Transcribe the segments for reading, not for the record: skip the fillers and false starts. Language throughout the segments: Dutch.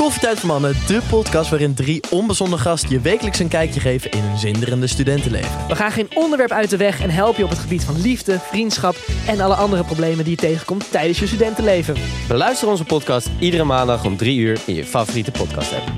Koffietijd voor Mannen, de podcast waarin 3 onbezonnen gasten je wekelijks een kijkje geven in hun zinderende studentenleven. We gaan geen onderwerp uit de weg en helpen je op het gebied van liefde, vriendschap en alle andere problemen die je tegenkomt tijdens je studentenleven. Beluister onze podcast iedere maandag om 3 uur in je favoriete podcast app.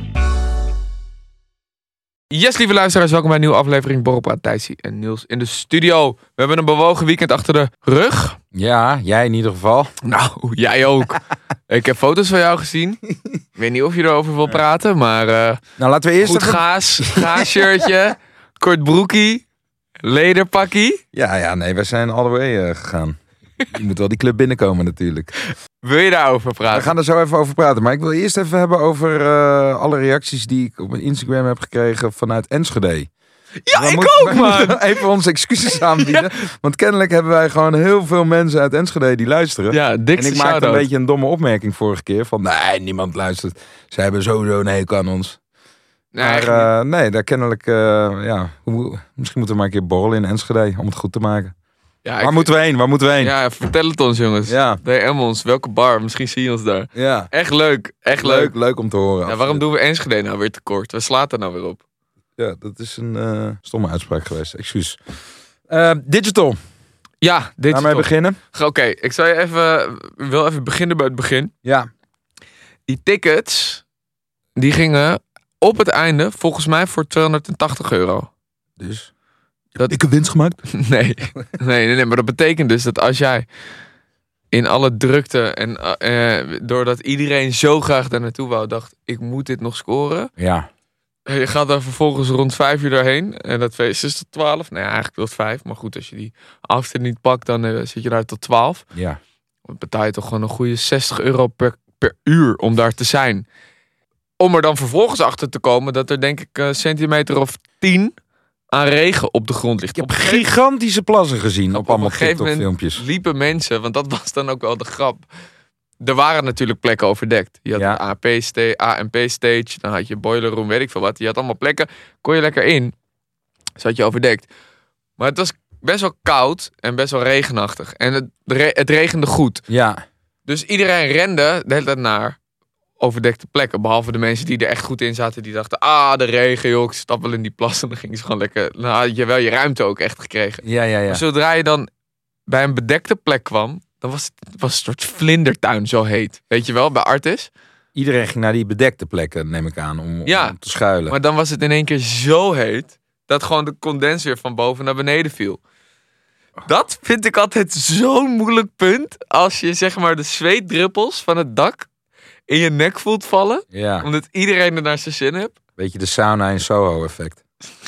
Yes, lieve luisteraars, welkom bij een nieuwe aflevering Borrelpraat. Thijsie en Niels in de studio. We hebben een bewogen weekend achter de rug. Ja, jij in ieder geval. Nou, jij ook. Ik heb foto's van jou gezien. Ik weet niet of je erover wil praten, maar Nou, laten we eerst goed gaasshirtje, kort broekie, lederpakkie. Ja, nee, we zijn all the way gegaan. Je moet wel die club binnenkomen natuurlijk. Wil je daarover praten? We gaan er zo even over praten. Maar ik wil eerst even hebben over alle reacties die ik op mijn Instagram heb gekregen vanuit Enschede. Ja, We ik moeten- ook, we man! moeten even onze excuses aanbieden. Ja. Want kennelijk hebben wij gewoon heel veel mensen uit Enschede die luisteren. Ja, En dikste ik maakte shout-out. een beetje een domme opmerking vorige keer. Van nee, niemand luistert. Ze hebben sowieso een hekel aan ons. Nee, Maar nee, daar kennelijk, misschien moeten we maar een keer borrelen in Enschede om het goed te maken. ja, Waar moeten we heen? Waar moeten we heen? Ja, vertel het ons, jongens. Ja. DM ons, welke bar? Misschien zie je ons daar. Ja. Echt leuk, echt leuk. Leuk om te horen. Ja, waarom doen we Enschede nou weer tekort? Waar slaat er nou weer op? Ja, dat is een stomme uitspraak geweest. Excuus. Digital. Ja, dit Laten we beginnen. Oké, ik wil even beginnen bij het begin. Ja. Die tickets, die gingen op het einde volgens mij voor €280. Dus. Dat- Ik heb winst gemaakt. Nee, maar dat betekent dus dat als jij in alle drukte en doordat iedereen zo graag daar naartoe wou, dacht ik moet dit nog scoren. Ja. Je gaat daar vervolgens rond 5 uur doorheen. En dat feest is tot 12. Nee, eigenlijk tot 5. Maar goed, als je die after niet pakt, dan zit je daar tot 12. Ja. Dan betaal je toch gewoon een goede €60 per uur om daar te zijn. Om er dan vervolgens achter te komen dat er denk ik een centimeter of 10 aan regen op de grond ligt. Ik heb gigantische plassen gezien op allemaal een gegeven moment TikTok-filmpjes. liepen mensen, want dat was dan ook wel de grap. Er waren natuurlijk plekken overdekt. Je had Ja. de ANP-stage, dan had je boiler room, weet ik veel wat. Je had allemaal plekken, kon je lekker in. Zat je overdekt. Maar het was best wel koud en best wel regenachtig. En het regende goed. Ja. Dus iedereen rende de hele tijd naar overdekte plekken. Behalve de mensen die er echt goed in zaten. Die dachten, de regen joh, ik stap wel in die plas. En dan gingen ze gewoon lekker. Nou had je wel je ruimte ook echt gekregen. Ja. Maar zodra je dan bij een bedekte plek kwam, dan was het een soort vlindertuin, zo heet. Weet je wel, bij Artis. Iedereen ging naar die bedekte plekken, neem ik aan, om te schuilen. Maar dan was het in één keer zo heet, dat gewoon de condens weer van boven naar beneden viel. Dat vind ik altijd zo'n moeilijk punt. Als je zeg maar de zweetdruppels van het dak in je nek voelt vallen. Ja. Omdat iedereen er naar zijn zin heeft. Beetje de sauna in Soho effect.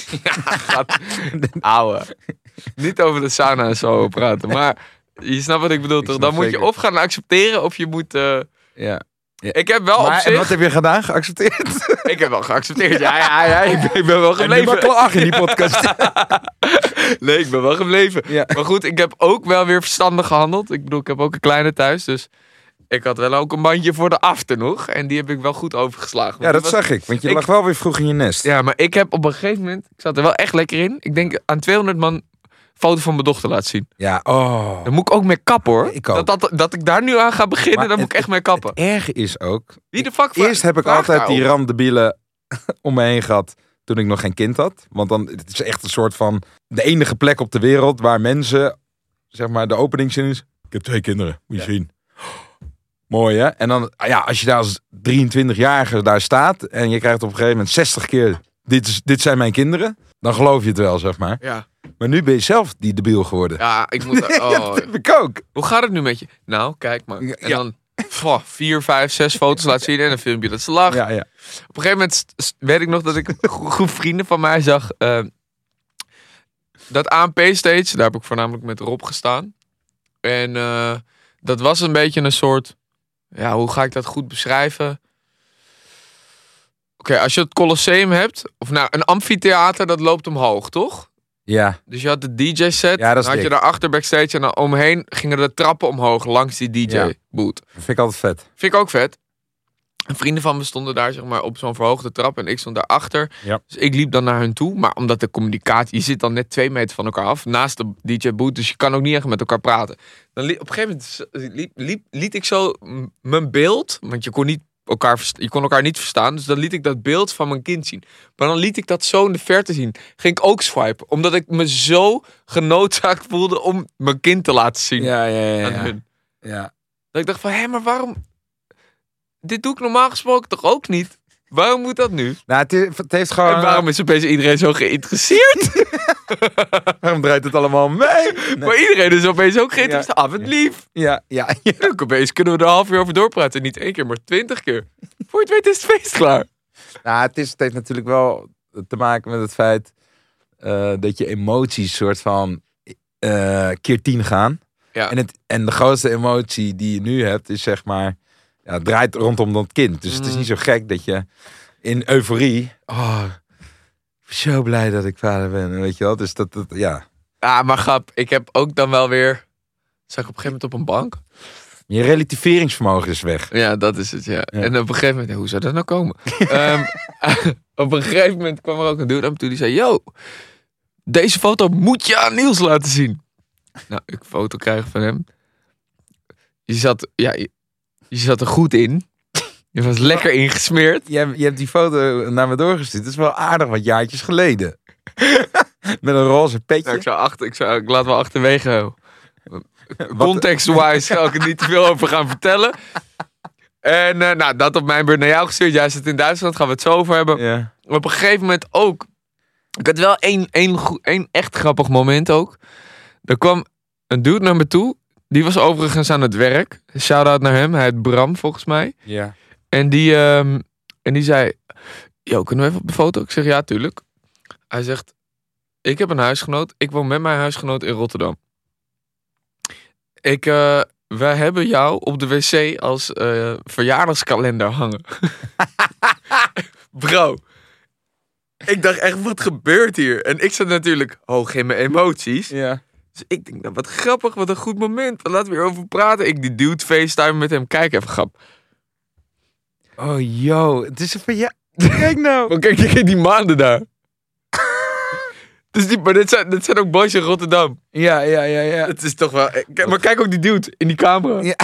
Ouwe. Niet over de sauna en zo praten. Maar je snapt wat ik bedoel, toch? snap Dan moet je zeker. of gaan accepteren of je moet... Ja. Ik heb wel op Maar en zich... wat heb je gedaan? Geaccepteerd? Ik heb wel geaccepteerd. Ja. Ik ben wel En nu gebleven. maar klaar in die podcast. Nee, ik ben wel gebleven. Ja. Maar goed, ik heb ook wel weer verstandig gehandeld. Ik bedoel, ik heb ook een kleine thuis. Dus ik had wel ook een bandje voor de after nog. En die heb ik wel goed overgeslagen. Ja, dat zag ik. Want je lag wel weer vroeg in je nest. Ja, maar ik heb op een gegeven moment... Ik zat er wel echt lekker in. Ik denk aan 200 man foto van mijn dochter laten zien. Ja, oh. Dan moet ik ook mee kappen, hoor. Ik ook. Dat ik daar nu aan ga beginnen, Maar dan moet ik echt mee kappen. Het erge is ook... Wie de fuck Eerst heb ik vraagt altijd daarop? die randebielen om me heen gehad toen ik nog geen kind had. Want dan het is echt een soort van de enige plek op de wereld waar mensen, zeg maar, de openingszin is. Ik heb 2 kinderen, moet je zien. Mooi, hè? En dan, als je daar als 23-jarige daar staat en je krijgt op een gegeven moment 60 keer, dit zijn mijn kinderen, dan geloof je het wel, zeg maar. Ja, Maar nu ben je zelf die debiel geworden. ik moet... Ja, dat heb ik ook. Hoe gaat het nu met je? Nou, kijk maar. En Ja. dan 4, 5, 6 foto's laten zien en een filmpje dat ze lacht. Ja. Op een gegeven moment weet ik nog dat ik een groep vrienden van mij zag. Dat ANP-stage, daar heb ik voornamelijk met Rob gestaan. En dat was een beetje een soort... Ja, hoe ga ik dat goed beschrijven? Oké, als je het Colosseum hebt... Of nou, een amfitheater, dat loopt omhoog, toch? Ja. Dus je had de DJ-set, Ja, dat dan is had je dik. daarachter backstage... en dan omheen gingen de trappen omhoog langs die Ja. DJ-boot. Dat vind ik altijd vet. Vind ik ook vet. En vrienden van me stonden daar zeg maar op zo'n verhoogde trap en ik stond daarachter. Ja. Dus ik liep dan naar hun toe. Maar omdat de communicatie, je zit dan net 2 meter van elkaar af, naast de DJ-boot, dus je kan ook niet echt met elkaar praten. Dan op een gegeven moment liet ik zo mijn beeld, want je kon niet je kon elkaar niet verstaan. Dus dan liet ik dat beeld van mijn kind zien. Maar dan liet ik dat zo in de verte zien. Ging ik ook swipen. Omdat ik me zo genoodzaakt voelde om mijn kind te laten zien. Ja. Aan hun. Ja. Dat ik dacht van, maar waarom... Dit doe ik normaal gesproken toch ook niet? Waarom moet dat nu? Nou, het heeft gewoon... En waarom is opeens iedereen zo geïnteresseerd? Waarom draait het allemaal mee? Nee. Maar iedereen is opeens ook geïnteresseerd. Ah, wat lief. Ja. Ook opeens kunnen we er een half uur over doorpraten. Niet 1 keer, maar 20 keer. Voor je het weet is het feest klaar. Nou, het heeft natuurlijk wel te maken met het feit dat je emoties soort van keer 10 gaan. Ja. En de grootste emotie die je nu hebt is zeg maar, het draait rondom dat kind. Dus het is niet zo gek dat je in euforie, ik ben zo blij dat ik vader ben, weet je wel. Dus dat ja. Ah, maar grap, ik heb ook dan wel weer... Zag ik op een gegeven moment op een bank? Je relativeringsvermogen is weg. Ja, dat is het, ja. En op een gegeven moment, hoe zou dat nou komen? Op een gegeven moment kwam er ook een dude aan me toe die zei... Yo, deze foto moet je aan Niels laten zien. Nou, ik een foto krijg van hem. Je zat er goed in. Je was lekker ingesmeerd. Je hebt die foto naar me doorgestuurd. Dat is wel aardig wat jaartjes geleden. Met een roze petje. Nou, ik laat wel achterwege. Context-wise ga ik er niet te veel over gaan vertellen. En dat op mijn beurt naar jou gestuurd. Jij zit in Duitsland, gaan we het zo over hebben. Ja. Op een gegeven moment ook. Ik had wel één echt grappig moment ook. Er kwam een dude naar me toe. Die was overigens aan het werk. Shout-out naar hem. Hij heet Bram, volgens mij. Ja. En die zei... Yo, kunnen we even op de foto? Ik zeg, ja, tuurlijk. Hij zegt... Ik heb een huisgenoot. Ik woon met mijn huisgenoot in Rotterdam. Wij hebben jou op de wc als verjaardagskalender hangen. Bro. Ik dacht echt, wat gebeurt hier? En ik zat natuurlijk hoog in mijn emoties. Ja. Dus ik denk, nou, wat grappig, wat een goed moment. Laten we hierover praten. Ik die dude FaceTime met hem. Kijk even, grap. Oh, yo. Het is een Kijk nou. Maar kijk die maanden daar. Maar dit zijn ook boys in Rotterdam. Ja. Het is toch wel... Maar kijk ook die dude in die camera. Ja.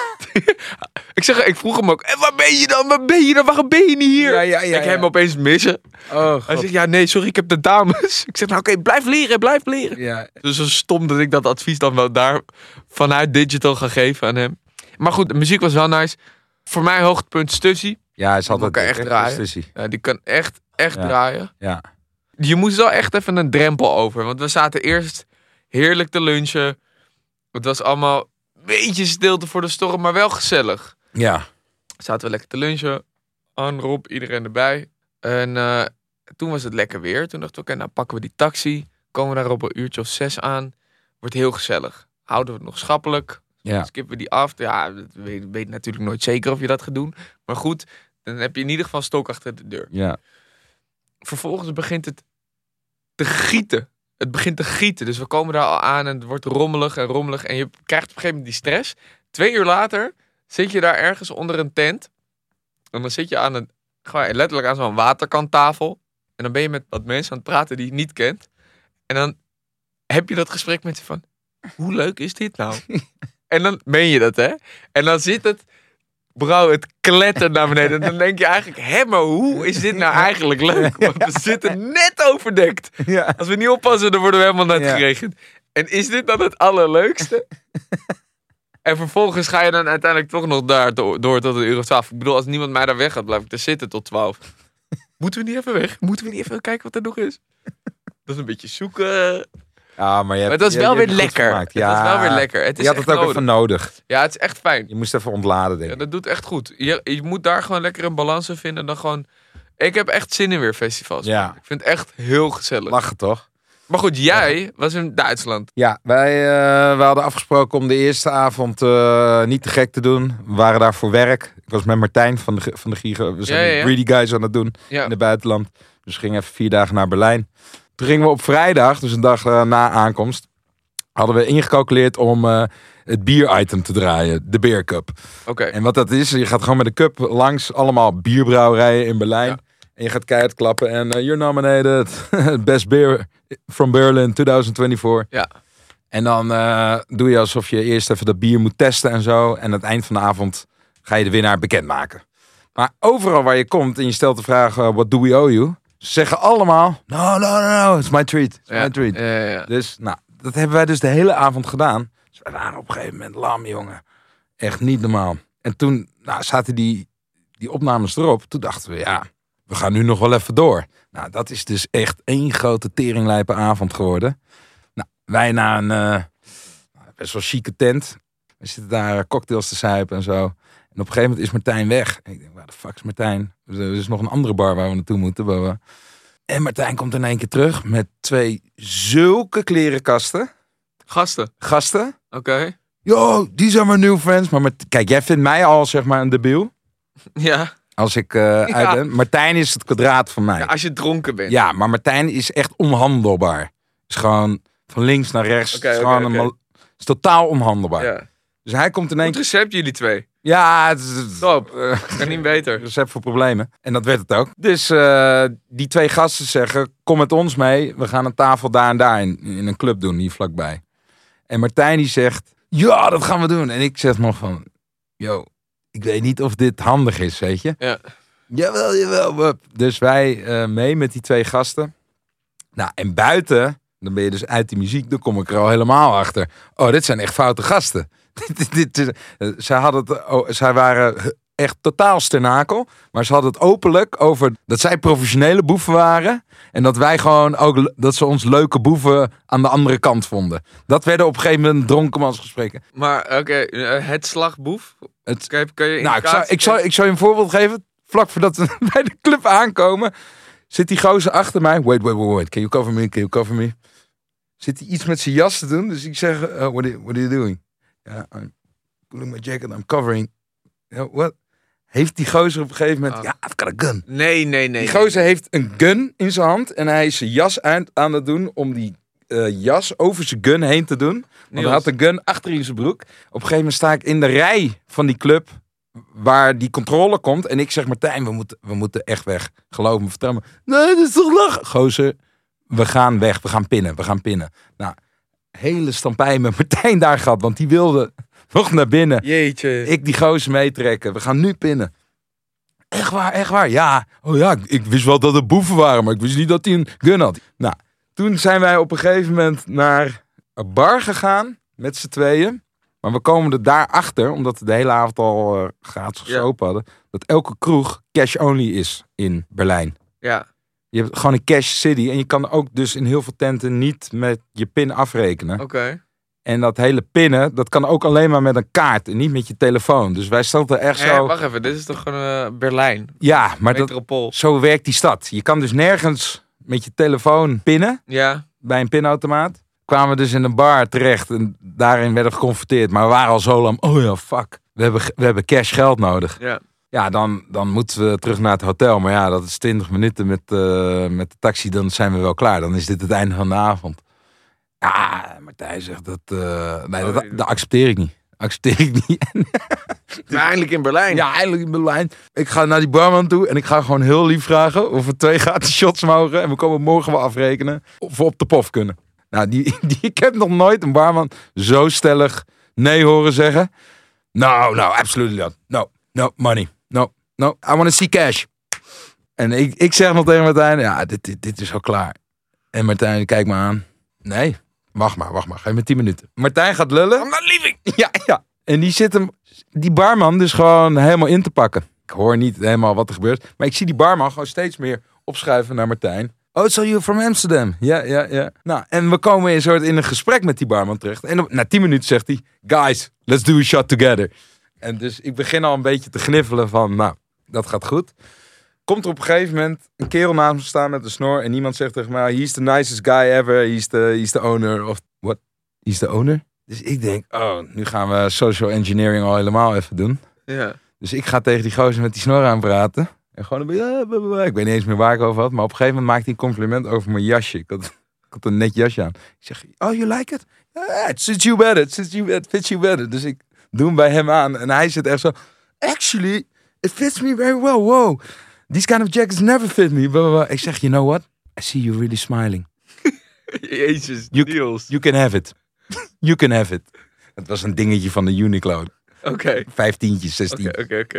Ik vroeg hem ook... waar ben je dan? Waarom ben je niet hier? Ja. Ik hem opeens missen. Oh, Hij zegt, ja, nee, sorry, ik heb de dames. Ik zeg, nou oké, blijf leren. Ja. Dus zo stom dat ik dat advies dan wel daar vanuit digital ga geven aan hem. Maar goed, de muziek was wel nice. Voor mij hoogtepunt Stussy. Ja, hij is altijd kan echt draaien. Ja, die kan echt draaien. Ja. Je moest wel echt even een drempel over. Want we zaten eerst heerlijk te lunchen. Het was allemaal een beetje stilte voor de storm, maar wel gezellig. Ja. Zaten we lekker te lunchen. Anne, Rob, iedereen erbij. En toen was het lekker weer. Toen dachten we, oké, nou pakken we die taxi. Komen we daar op een uurtje of 6 aan. Wordt heel gezellig. Houden we het nog schappelijk. Ja. Skippen we die af. Ja, weet natuurlijk nooit zeker of je dat gaat doen. Maar goed, dan heb je in ieder geval stok achter de deur. Ja. Vervolgens begint het te gieten. Het begint te gieten. Dus we komen daar al aan en het wordt rommelig. En je krijgt op een gegeven moment die stress. 2 uur later zit je daar ergens onder een tent. En dan zit je gewoon letterlijk aan zo'n waterkanttafel. En dan ben je met wat mensen aan het praten die je niet kent. En dan heb je dat gesprek met ze van... Hoe leuk is dit nou? En dan meen je dat, hè? En dan zit het... Bro, het klettert naar beneden. En dan denk je eigenlijk... maar hoe is dit nou eigenlijk leuk? Want we zitten net overdekt. Ja. Als we niet oppassen, dan worden we helemaal net geregend. En is dit dan het allerleukste? En vervolgens ga je dan uiteindelijk toch nog daar door tot 1:12. Ik bedoel, als niemand mij daar weg gaat, blijf ik er zitten tot 12. Moeten we niet even weg? Moeten we niet even kijken wat er nog is? Dat is een beetje zoeken... Ja, maar het was wel weer lekker. Het was wel weer lekker. Het is je had het ook even nodig. Ja, het is echt fijn. Je moest even ontladen, denk ik. Ja, dat doet echt goed. Je moet daar gewoon lekker een balans in vinden. Dan gewoon... Ik heb echt zin in weer festivals. Ja. Ik vind het echt heel gezellig. Lachen toch? Maar goed, jij was in Duitsland. Ja, wij hadden afgesproken om de eerste avond niet te gek te doen. We waren daar voor werk. Ik was met Martijn van de Giga. We zijn de Greedy Guys aan het doen in het buitenland. Dus we gingen even 4 dagen naar Berlijn. Toen gingen we op vrijdag, dus een dag na aankomst, hadden we ingecalculeerd om het bier-item te draaien. De Beer Cup. Oké. En wat dat is, je gaat gewoon met de cup langs allemaal bierbrouwerijen in Berlijn. Ja. En je gaat keihard klappen en you're nominated. Best Beer from Berlin 2024. Ja. En dan doe je alsof je eerst even dat bier moet testen en zo. En aan het eind van de avond ga je de winnaar bekendmaken. Maar overal waar je komt en je stelt de vraag, what do we owe you? Ze zeggen allemaal, no, it's my treat. It's my treat. Ja. Dus, nou, dat hebben wij dus de hele avond gedaan. Dus wij waren op een gegeven moment lam, jongen. Echt niet normaal. En toen zaten die opnames erop. Toen dachten we, ja, we gaan nu nog wel even door. Nou, dat is dus echt één grote teringlijpe avond geworden. Nou, wij naar een best wel chique tent. We zitten daar cocktails te zuipen en zo. En op een gegeven moment is Martijn weg. En ik denk, waar de fuck is Martijn? Er is nog een andere bar waar we naartoe moeten. En Martijn komt in één keer terug met 2 zulke klerenkasten. Gasten? Oké. Yo, these are my new friends. Maar kijk, jij vindt mij al zeg maar een debiel. Ja. Als ik uit ben. Martijn is het kwadraat van mij. Ja, als je dronken bent. Ja, maar Martijn is echt onhandelbaar. Is gewoon van links naar rechts. Is totaal onhandelbaar. Ja. Dus hij komt in één Goed recept, jullie 2. Ja, het is Top. Kan niet beter. recept voor problemen. En dat werd het ook. Dus die 2 gasten zeggen, kom met ons mee. We gaan een tafel daar en daar in een club doen, hier vlakbij. En Martijn die zegt, ja, dat gaan we doen. En ik zeg nog van, yo, ik weet niet of dit handig is, weet je. Ja. Jawel. Dus wij mee met die 2 gasten. Nou, en buiten, dan ben je dus uit die muziek, dan kom ik er al helemaal achter. Oh, dit zijn echt foute gasten. Zij waren echt totaal sternakel. Maar ze hadden het openlijk over dat zij professionele boeven waren. En dat wij gewoon ook, dat ze ons leuke boeven aan de andere kant vonden. Dat werden op een gegeven moment dronkenmansgesprekken. Maar oké, het slagboef. Kan je Ik zal je een voorbeeld geven. Vlak voordat we bij de club aankomen, zit die gozer achter mij. Wait. Can you cover me? Zit hij iets met zijn jas te doen. Dus ik zeg, what are you doing? Ja, I'm pulling my jacket, I'm covering. What? Heeft die gozer op een gegeven moment... Ja, I've got a gun. Nee. Die gozer heeft een gun in zijn hand. En hij is zijn jas aan het doen om die jas over zijn gun heen te doen. Want hij had een gun achter in zijn broek. Op een gegeven moment sta ik in de rij van die club waar die controle komt. En ik zeg, Martijn, we moeten echt weg. Geloof me, vertel me. Nee, dat is toch lachen. Gozer, we gaan weg. We gaan pinnen. Nou, hele stampij met Martijn daar gehad. Want die wilde nog naar binnen. Jeetje. Ik die gozer meetrekken. We gaan nu pinnen. Echt waar. Ja. Oh ja, ik wist wel dat het boeven waren. Maar ik wist niet dat hij een gun had. Nou, toen zijn wij op een gegeven moment naar een bar gegaan. Met z'n tweeën. Maar we komen er daarachter, omdat we de hele avond al gratis open hadden. Dat elke kroeg cash only is in Berlijn. Ja. Je hebt gewoon een cash city. En je kan ook dus in heel veel tenten niet met je pin afrekenen. Oké. En dat hele pinnen, dat kan ook alleen maar met een kaart. En niet met je telefoon. Dus wij stonden echt zo... Wacht even, dit is toch gewoon Berlijn? Ja, maar zo werkt die stad. Je kan dus nergens met je telefoon pinnen. Ja. Bij een pinautomaat. Kwamen we dus in een bar terecht. En daarin werden we geconfronteerd. Maar we waren al zo lang... Oh ja, fuck. We hebben cash geld nodig. Ja. Ja, dan moeten we terug naar het hotel. Maar ja, dat is 20 minuten met de taxi. Dan zijn we wel klaar. Dan is dit het einde van de avond. Ja, Martijn zegt dat... dat accepteer ik niet. Eindelijk in Berlijn. Ja, eindelijk in Berlijn. Ik ga naar die barman toe en ik ga gewoon heel lief vragen of we 2 gratis shots mogen. En we komen morgen wel afrekenen of we op de pof kunnen. Nou, ik heb nog nooit een barman zo stellig nee horen zeggen. No, absolutely not. No, money. No, I want to see cash. En ik zeg nog tegen Martijn, ja, dit is al klaar. En Martijn kijkt me aan. Nee, wacht maar. Geef me 10 minuten. Martijn gaat lullen. I'm not leaving. Ja. En die barman dus gewoon helemaal in te pakken. Ik hoor niet helemaal wat er gebeurt. Maar ik zie die barman gewoon steeds meer opschuiven naar Martijn. Oh, so you're from Amsterdam? Ja. Nou, en we komen in een gesprek met die barman terecht. En na 10 minuten zegt hij, guys, let's do a shot together. En dus ik begin al een beetje te gniffelen van, nou, dat gaat goed. Komt er op een gegeven moment een kerel naast me staan met een snor. En iemand zegt tegen mij, he's the nicest guy ever. He's the owner of... What? He's the owner? Dus ik denk, oh, nu gaan we social engineering al helemaal even doen. Ja. Dus ik ga tegen die gozer met die snor aan praten. En gewoon ik weet niet eens meer waar ik over had. Maar op een gegeven moment maakte hij een compliment over mijn jasje. Ik had een net jasje aan. Ik zeg, oh, you like it? Yeah, it fits you better. Dus ik doe hem bij hem aan. En hij zit echt zo, actually, it fits me very well. Wow. These kind of jackets never fit me. Blah. Ik zeg, you know what? I see you really smiling. Jezus, you can have it. You can have it. Het was een dingetje van de Uniqlo. Oké. 15, 16. Oké.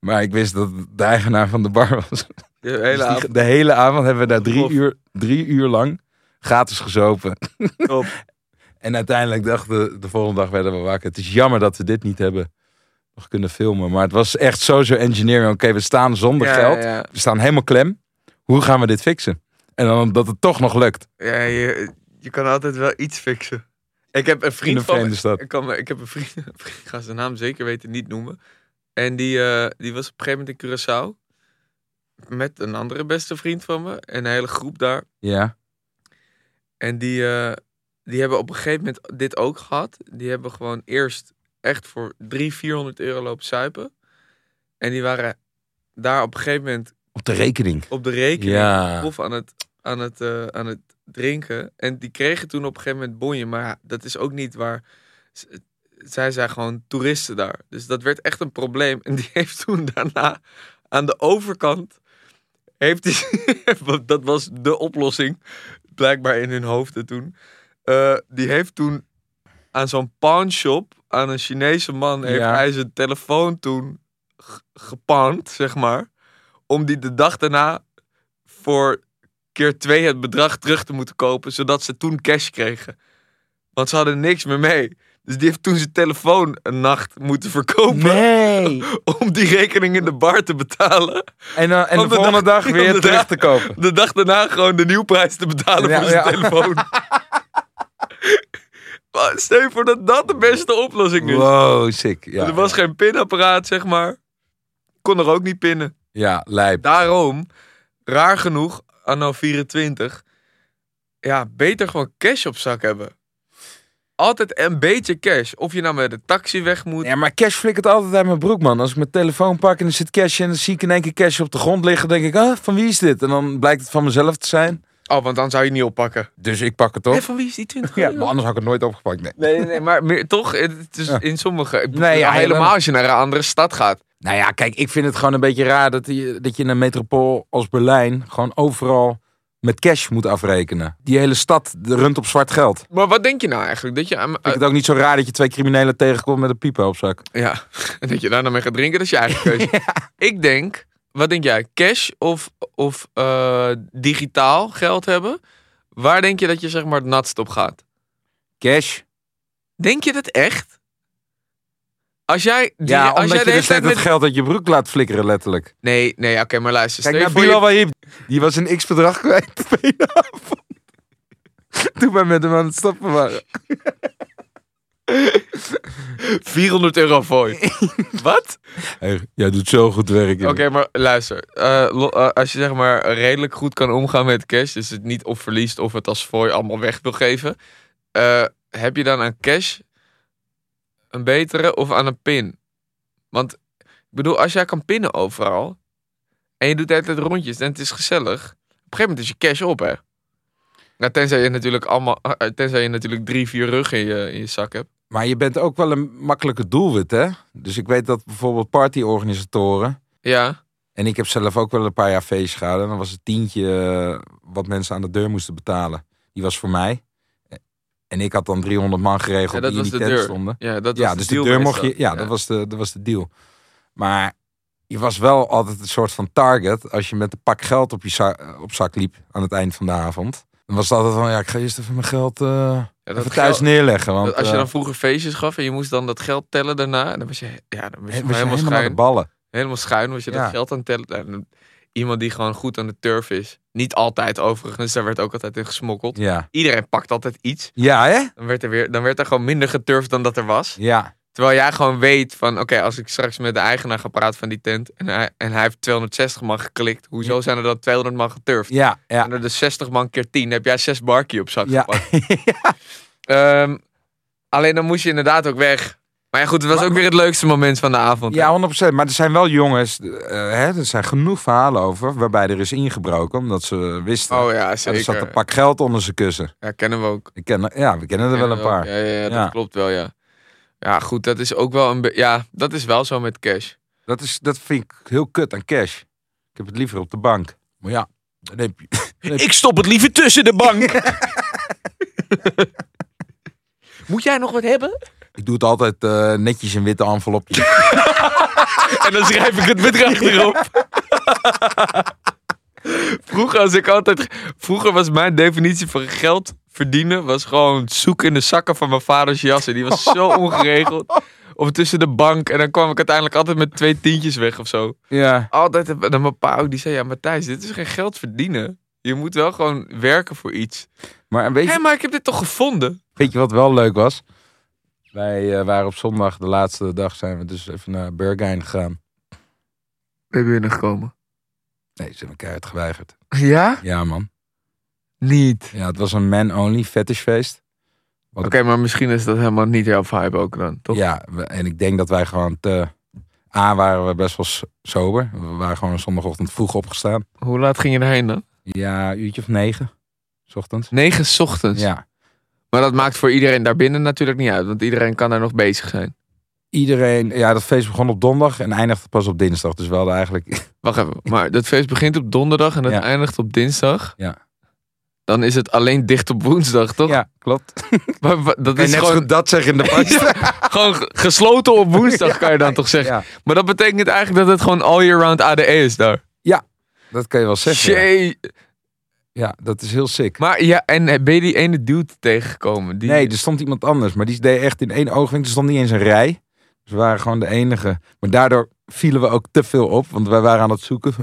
Maar ik wist dat het de eigenaar van de bar was. De hele Dus avond. de hele avond hebben we daar Tof. 3 uur lang gratis gezopen. Top. En uiteindelijk dachten de volgende dag werden we wakker. Het is jammer dat we dit niet hebben nog kunnen filmen. Maar het was echt social engineering. Oké, we staan zonder geld. Ja. We staan helemaal klem. Hoe gaan we dit fixen? En dan dat het toch nog lukt. Ja, je kan altijd wel iets fixen. Ik heb een In vriend een van me. vreemde stad. Ik heb een vriend. Ik ga zijn naam zeker weten niet noemen. En die was op een gegeven moment in Curaçao. Met een andere beste vriend van me. En een hele groep daar. Ja. En die hebben op een gegeven moment dit ook gehad. Die hebben gewoon eerst echt voor 300-400 euro lopen suipen. En die waren daar op een gegeven moment Op de rekening. op de rekening Ja. of aan het drinken. En die kregen toen op een gegeven moment bonje. Maar ja, dat is ook niet waar. Zij zijn gewoon toeristen daar. Dus dat werd echt een probleem. En die heeft toen daarna aan de overkant... heeft hij, want dat was de oplossing, blijkbaar in hun hoofden toen. Die heeft toen aan zo'n pawnshop, aan een Chinese man, heeft Ja. hij zijn telefoon toen gepawnd, zeg maar. Om die de dag daarna voor keer 2 het bedrag terug te moeten kopen, zodat ze toen cash kregen. Want ze hadden niks meer mee. Dus die heeft toen zijn telefoon een nacht moeten verkopen. Nee. Om die rekening in de bar te betalen. En Om de de volgende dag- dag weer om de terug dag- te kopen. De dag daarna gewoon de nieuwprijs te betalen Ja, voor zijn ja. telefoon. Maar stel je voor dat dat de beste oplossing is. Wow, sick. Ja, Er was geen pinapparaat, zeg maar. Kon er ook niet pinnen. ja, lijp. Daarom, raar genoeg, anno 24... Ja, beter gewoon cash op zak hebben. Altijd een beetje cash. Of je nou met de taxi weg moet. Ja, maar cash flikkert altijd uit mijn broek, man. Als ik mijn telefoon pak en er zit cash in, dan zie ik in één keer cash op de grond liggen. Dan denk ik, van wie is dit? En dan blijkt het van mezelf te zijn. Oh, want dan zou je het niet oppakken. Dus ik pak het op. Hé, van wie is die 20 Ja, euro? maar anders had ik het nooit opgepakt. Nee. Nee, maar meer, toch? Het is Ja. in sommige... Nee, ja, helemaal als je naar een andere stad gaat. Nou ja, kijk, ik vind het gewoon een beetje raar dat je in een metropool als Berlijn gewoon overal met cash moet afrekenen. Die hele stad runt op zwart geld. Vind Maar wat denk je nou eigenlijk? Dat je aan... ik het ook niet zo raar dat je 2 criminelen tegenkomt met een piepen op zak. Ja, en dat je daar dan mee gaat drinken, dat is je eigen keuze. Ik denk, wat denk jij? Cash of digitaal geld hebben? Waar denk je dat je zeg maar het natst op gaat? Cash? Denk je dat echt? Als jij... Ja, als omdat jij je de hele dus tijd net het geld uit je broek laat flikkeren, letterlijk. Nee, oké, maar luister. Kijk stel naar je voor Bilal Wahib. Die was een x-bedrag kwijt op één avond. Toen wij met hem aan het stappen waren. 400 euro voor je. Wat? Hey, jij doet zo goed werk. joh. Oké, maar luister. Als je zeg maar redelijk goed kan omgaan met cash, dus het niet of verliest of het als fooi allemaal weg wil geven, heb je dan aan cash een betere of aan een pin? Want ik bedoel, als jij kan pinnen overal en je doet de hele tijd rondjes en het is gezellig, op een gegeven moment is je cash op, hè? Nou, tenzij je natuurlijk 3-4 ruggen in je zak hebt. Maar je bent ook wel een makkelijke doelwit, hè? Dus ik weet dat bijvoorbeeld partyorganisatoren... Ja. En ik heb zelf ook wel een paar jaar feestjes gehouden. En dan was het tientje wat mensen aan de deur moesten betalen. Die was voor mij. En ik had dan 300 man geregeld Ja, dat die in was die de tent deur. stonden. Ja, dat was Ja, de dus deal de deur meestal. mocht je... Ja, dat was de deal. Maar je was wel altijd een soort van target... als je met een pak geld op zak liep aan het eind van de avond. Dan was het altijd van, ja, ik ga eerst even mijn geld Ja, even thuis neerleggen. Want als je dan vroeger feestjes gaf en je moest dan dat geld tellen daarna, dan was je, was je helemaal naar de schuin. ballen. Helemaal schuin was je Ja. dat geld aan het tellen. En iemand die gewoon goed aan de turf is. Niet altijd overigens, daar werd ook altijd in gesmokkeld. Ja. Iedereen pakt altijd iets. Ja, hè? Dan werd er gewoon minder geturfd dan dat er was. Ja. Terwijl jij gewoon weet van, oké, als ik straks met de eigenaar ga praten van die tent en hij heeft 260 man geklikt, hoezo zijn er dan 200 man geturfd? Ja, ja. En er dus 60 man keer 10, heb jij 6 barkie op zak Ja. gepakt. Alleen dan moest je inderdaad ook weg. Maar ja, goed, het was Maar- ook weer het leukste moment van de avond. Ja, 100%. Maar er zijn wel jongens, er zijn genoeg verhalen over, waarbij er is ingebroken, omdat ze wisten. Oh ja, er zeker. zat een pak geld onder zijn kussen. Ja, kennen we ook. We kennen er wel een paar. Ja, dat Ja. klopt wel, ja. Ja, goed, dat is ook wel ja, dat is wel zo met cash. Dat vind ik heel kut aan cash. Ik heb het liever op de bank. Maar ja, dan heb je... Ik stop het liever tussen de bank. Moet jij nog wat hebben? Ik doe het altijd netjes in witte envelopjes. En dan schrijf ik het bedrag erop. Vroeger was mijn definitie van geld verdienen... was gewoon zoeken in de zakken van mijn vaders jas. En die was zo ongeregeld. Of tussen de bank. En dan kwam ik uiteindelijk altijd met 2 tientjes weg of zo. Ja. Altijd. En dan mijn pa ook, die zei... Ja, Matthijs, dit is geen geld verdienen. Je moet wel gewoon werken voor iets. Maar weet je, Maar ik heb dit toch gevonden? weet je wat wel leuk was? Wij waren op zondag, de laatste dag, zijn we dus even naar Berghain gegaan. Ben je binnengekomen? Nee, ze hebben keihard geweigerd. Ja? Ja, man. Niet. Ja, het was een man-only fetishfeest. Oké, maar misschien is dat helemaal niet jouw vibe ook dan, toch? Ja, en ik denk dat wij gewoon waren we best wel sober. We waren gewoon zondagochtend vroeg opgestaan. Hoe laat ging je erheen dan? Ja, uurtje of 9. 's Ochtends. 9 's ochtends. Ja. Maar dat maakt voor iedereen daarbinnen natuurlijk niet uit. Want iedereen kan daar nog bezig zijn. Iedereen, ja, dat feest begon op donderdag en eindigde pas op dinsdag. Dus we hadden eigenlijk... Wacht even. Maar dat feest begint op donderdag en het Ja. eindigt op dinsdag. Ja. Dan is het alleen dicht op woensdag, toch? Ja, klopt. Maar dat Kan je is net gewoon, zo goed dat zeggen in de past. gewoon gesloten op woensdag, kan je dan toch zeggen. Ja, Maar dat betekent eigenlijk dat het gewoon all year round ADE is daar. dat kan je wel zeggen. Ja. Shit. Ja, dat is heel sick. Maar ja, en ben je die ene dude tegengekomen? Die... Nee, er stond iemand anders. Maar die deed echt in 1 oogwinkel. Er stond niet eens een rij. Dus we waren gewoon de enige. Maar daardoor vielen we ook te veel op. Want wij waren aan het zoeken.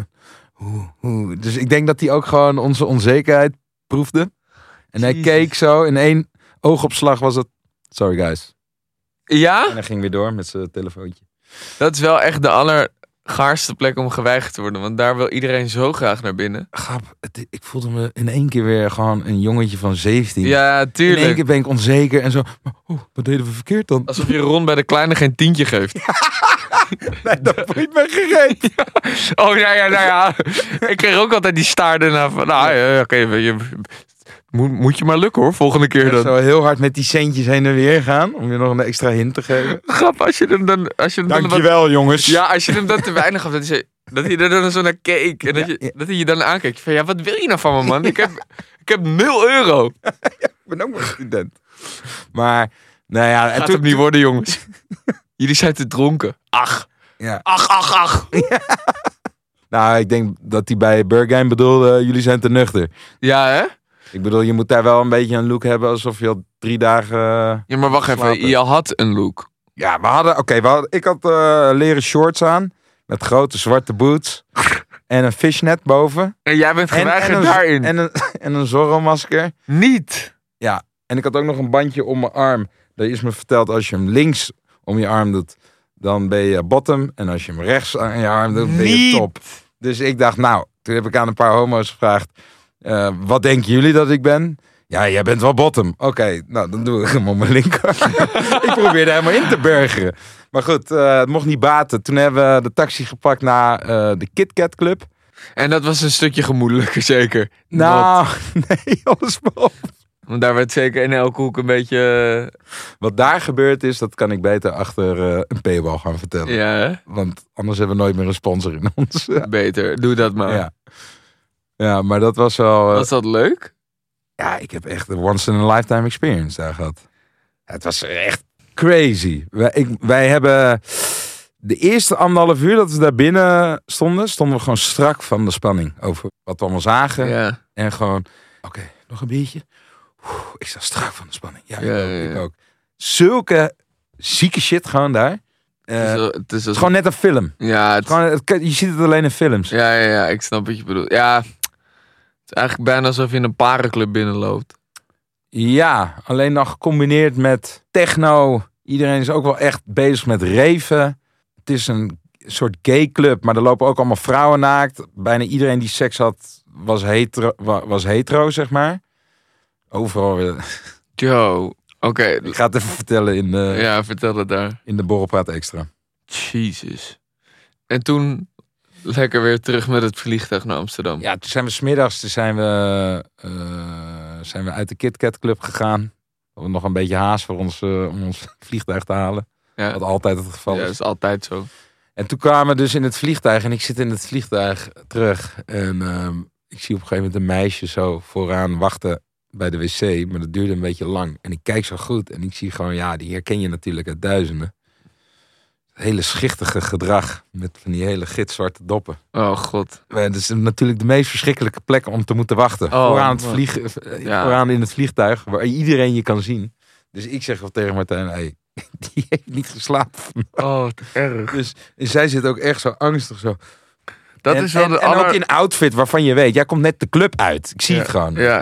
Dus ik denk dat hij ook gewoon onze onzekerheid proefde. En hij Jezus. keek zo. In 1 oogopslag was het... Sorry guys. Ja? En hij ging weer door met zijn telefoontje. Dat is wel echt de allergaarste plek om geweigerd te worden. Want daar wil iedereen zo graag naar binnen. Grap, ik voelde me in 1 keer weer gewoon een jongetje van 17. Ja, In 1 tuurlijk. keer ben ik onzeker en zo. Maar, wat deden we verkeerd dan? Alsof je Ron bij de kleine geen tientje geeft. Nee, dat boeit me gereed. Oh ja, nou ja. Ik kreeg ook altijd die staar daarna van... Nou, ja, oké, moet je maar lukken hoor, volgende keer dan. Zo heel hard met die centjes heen en weer gaan. Om je nog een extra hint te geven. Grap, als je hem dan... Dankjewel jongens. Ja, als je hem dan te weinig gaf, dat hij er dan zo naar keek. En Ja. dat hij je dan aankijkt. Van, ja, wat wil je nou van me, man? Ik heb 0 euro. Ik ben ook maar student. Maar, nou ja. En Gaat toen, het niet worden, jongens. Jullie zijn te dronken. Ach. Ja. Ach. Nou, ik denk dat hij bij Berghain bedoelde, jullie zijn te nuchter. Ja, hè? Ik bedoel, je moet daar wel een beetje een look hebben alsof je al 3 dagen... Ja, maar wacht even. Slapen. Je had een look. Ja, ik had leren shorts aan. Met grote zwarte boots. En een fishnet boven. En jij bent geweigerd daarin. En een Zorro-masker. Niet. Ja, en ik had ook nog een bandje om mijn arm. Daar is me verteld, als je hem links om je arm doet, dan ben je bottom. En als je hem rechts aan je arm doet, ben je Niet. top. Dus ik dacht, nou, toen heb ik aan een paar homo's gevraagd, wat denken jullie dat ik ben? Ja, jij bent wel bottom. Oké, nou, dan doe ik hem op mijn linker. Ik probeerde helemaal in te burgeren. Maar goed, het mocht niet baten. Toen hebben we de taxi gepakt naar de Kit Kat Club. En dat was een stukje gemoedelijker, zeker. Nou, nee, alles behalve. Want daar werd zeker in elke hoek een beetje... Wat daar gebeurd is, dat kan ik beter achter een paywall gaan vertellen. Ja, hè? Want anders hebben we nooit meer een sponsor in ons. Beter. Doe dat maar. Ja. Ja, maar dat was wel... Was dat leuk? ja, ik heb echt een once in a lifetime experience daar gehad. Het was echt crazy. Wij hebben de eerste 1,5 uur dat we daar binnen stonden we gewoon strak van de spanning over wat we allemaal zagen. Ja. En gewoon, oké, nog een biertje. Ik sta strak van de spanning. Ja, ik ook. Zulke zieke shit gewoon daar. Het is Gewoon net een film. Ja, Je ziet het alleen in films. ja, ik snap wat je bedoelt. Ja, het is eigenlijk bijna alsof je in een parenclub binnenloopt. Ja, alleen nog gecombineerd met techno. Iedereen is ook wel echt bezig met raven. Het is een soort gay club, maar er lopen ook allemaal vrouwen naakt. Bijna iedereen die seks had, was hetero, zeg maar. Overal weer. Yo, oké. Ik ga het even vertellen Ja, vertel het daar. in de Borrelpraat Extra. Jezus. En toen lekker weer terug met het vliegtuig naar Amsterdam. Ja, toen zijn we 's middags zijn we uit de Kit Kat Club gegaan. We hadden nog een beetje haast voor om ons vliegtuig te halen. Ja, Wat altijd het geval ja, is. dat is altijd zo. En toen kwamen we dus in het vliegtuig. En ik zit in het vliegtuig terug. En ik zie op een gegeven moment een meisje zo vooraan wachten. bij de wc, maar dat duurde een beetje lang. En ik kijk zo goed en ik zie gewoon, die herken je natuurlijk uit duizenden. Hele schichtige gedrag met van die hele gitzwarte doppen. Oh god. Het is natuurlijk de meest verschrikkelijke plek om te moeten wachten. Vooraan in het vliegtuig, waar iedereen je kan zien. Dus ik zeg wel tegen Martijn, hey, die heeft niet geslapen. Oh, wat erg. Dus en zij zit ook echt zo angstig zo. Dat is wel en ook in outfit waarvan je weet, jij komt net de club uit. Ik zie het gewoon. Ja.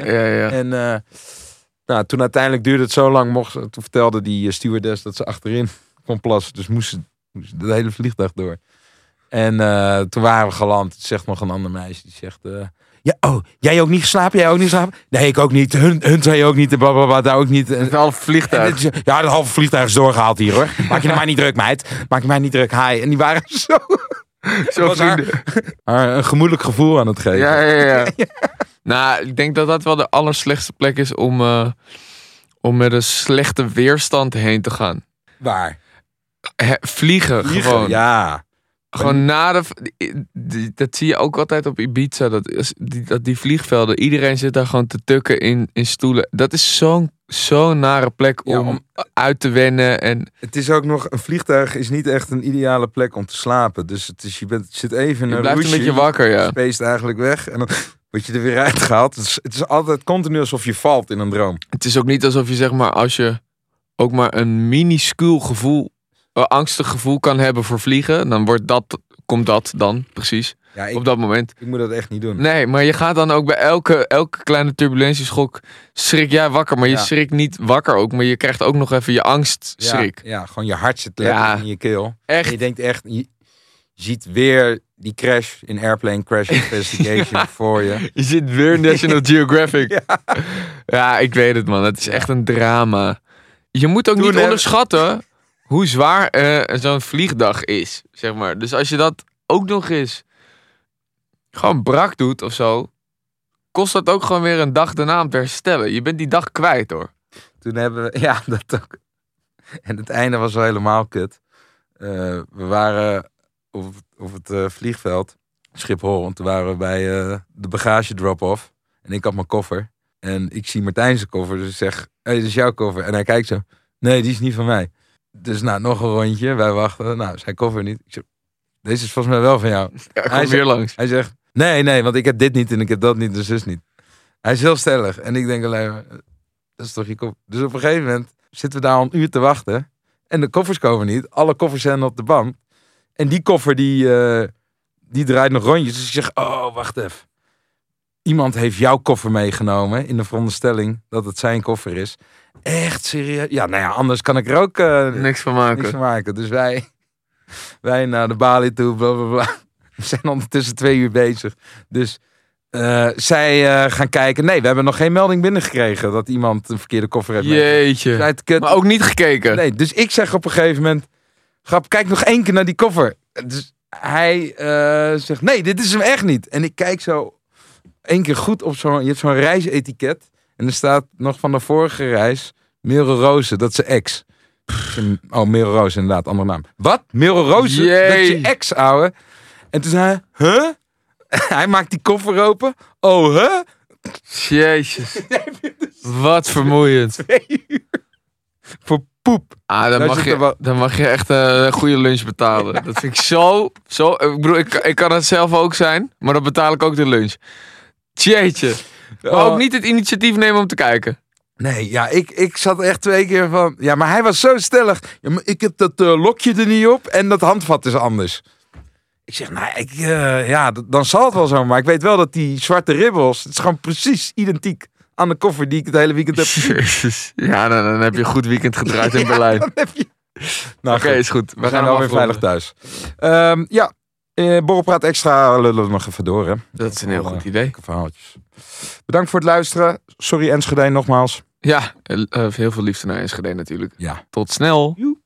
En toen uiteindelijk duurde het zo lang, toen vertelde die stewardess dat ze achterin kon plassen. Dus moest ze de hele vliegtuig door. En toen waren we geland. Het zegt nog een ander meisje. Die zegt, jij ook niet geslapen? Jij ook niet geslapen? Nee, ik ook niet. Hun twee ook niet. Blablabla, daar ook niet. Het halve vliegtuig. Het halve vliegtuig is doorgehaald hier hoor. Maak je nou maar niet druk, meid. Maak je mij niet druk. Hi. En die waren zo haar een gemoedelijk gevoel aan het geven. Ja. Nou, ik denk dat dat wel de allerslechtste plek is om met een slechte weerstand heen te gaan. Waar? Vliegen gewoon. Ja. Gewoon dat zie je ook altijd op Ibiza. Dat die vliegvelden, iedereen zit daar gewoon te tukken in stoelen. Dat is zo'n nare plek om uit te wennen. En het is ook nog, een vliegtuig is niet echt een ideale plek om te slapen. Dus je zit even in een blijft een beetje wakker, ja. Je speest eigenlijk weg en dan word je er weer uitgehaald. Het is altijd continu alsof je valt in een droom. Het is ook niet alsof je zeg maar, als je ook maar een minuscuul gevoel, angstig gevoel kan hebben voor vliegen, dan komt dat dan precies op dat moment. Ik moet dat echt niet doen. Nee, maar je gaat dan ook bij elke kleine turbulentieschok schrik jij wakker, maar je schrikt niet wakker ook, maar je krijgt ook nog even je angstschrik. Ja, gewoon je hart zit lekker in je keel. Echt. En je denkt echt, je ziet weer die crash in Airplane Crash Investigation voor je. Je ziet weer National Geographic. Ja, ik weet het man. Het is echt een drama. Je moet ook niet onderschatten hoe zwaar zo'n vliegdag is, zeg maar. Dus als je dat ook nog eens gewoon brak doet of zo, kost dat ook gewoon weer een dag daarna om te herstellen. Je bent die dag kwijt, hoor. Toen hebben we, dat ook. En het einde was wel helemaal kut. We waren op het vliegveld, Schiphol, en toen waren we bij de bagage drop-off. En ik had mijn koffer. En ik zie Martijn zijn koffer, dus ik zeg, hey, dit is jouw koffer. En hij kijkt zo, nee, die is niet van mij. Dus nog een rondje, wij wachten. Zijn koffer niet. Ik zeg, deze is volgens mij wel van jou. Ja, hij weer langs. Hij zegt, nee, want ik heb dit niet en ik heb dat niet, dus niet. Hij is heel stellig. En ik denk alleen maar, dat is toch je koffer. Dus op een gegeven moment zitten we daar al een uur te wachten. En de koffers komen niet. Alle koffers zijn op de band. En die koffer die draait nog rondjes. Dus ik zeg, wacht even. Iemand heeft jouw koffer meegenomen in de veronderstelling dat het zijn koffer is. Echt serieus? Ja, anders kan ik er ook niks van maken. Dus wij naar de balie toe, blablabla. We zijn ondertussen 2 uur bezig. Dus zij gaan kijken. Nee, we hebben nog geen melding binnengekregen dat iemand een verkeerde koffer heeft meegenomen. Jeetje. Maar ook niet gekeken. Nee, dus ik zeg op een gegeven moment, grap, kijk nog 1 keer naar die koffer. Dus hij zegt, nee, dit is hem echt niet. En ik kijk zo 1 keer goed op je hebt zo'n reisetiket. En er staat nog van de vorige reis, Merel Rozen, dat is zijn ex. Merel Rozen, inderdaad, andere naam. Wat? Merel Rozen? Dat is je ex, ouwe. En toen zei hij, huh? Hij maakt die koffer open. Oh, huh? Jezus. Wat vermoeiend. 2 uur. Voor poep. Dan mag je echt een goede lunch betalen. Dat vind ik zo. Ik bedoel, ik kan het zelf ook zijn, maar dan betaal ik ook de lunch. Jeetje. Maar ook niet het initiatief nemen om te kijken. Nee, ja, ik zat echt 2 keer van... Ja, maar hij was zo stellig. Ja, maar ik heb dat lokje er niet op en dat handvat is anders. Ik zeg, dan zal het wel zo. Maar ik weet wel dat die zwarte ribbels... Het is gewoon precies identiek aan de koffer die ik het hele weekend heb gezien. Ja, dan heb je een goed weekend gedraaid in Berlijn. Dan heb je... Oké, is goed. We gaan alweer veilig thuis. Borrelpraat extra lullen we nog even door, hè. Dat is een heel goed idee. Verhaaltjes. Bedankt voor het luisteren. Sorry Enschede nogmaals. Ja, heel veel liefde naar Enschede natuurlijk. Ja. Tot snel. Joe.